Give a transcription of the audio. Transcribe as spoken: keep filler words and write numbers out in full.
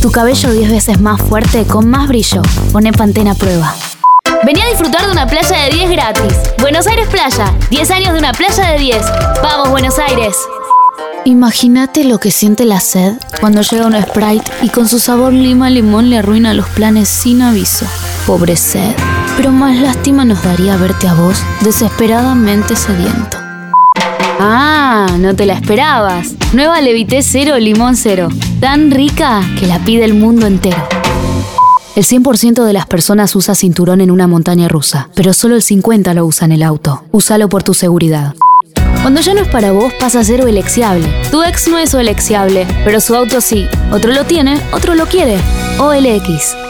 Tu cabello diez veces más fuerte con más brillo. Poné Pantene a prueba. Vení a disfrutar de una playa de diez gratis. Buenos Aires Playa. diez años de una playa de diez. ¡Vamos, Buenos Aires! Imagínate lo que siente la sed cuando llega un Sprite y con su sabor lima-limón le arruina los planes sin aviso. Pobre sed. Pero más lástima nos daría verte a vos, desesperadamente sediento. Ah, no te la esperabas. Nueva Levité Cero Limón Cero. Tan rica que la pide el mundo entero. El cien por ciento de las personas usa cinturón en una montaña rusa, pero solo el cincuenta por ciento lo usa en el auto. Úsalo por tu seguridad. Cuando ya no es para vos, pasa a ser OLXiable. Tu ex no es OLXiable, pero su auto sí. Otro lo tiene, otro lo quiere. O L X.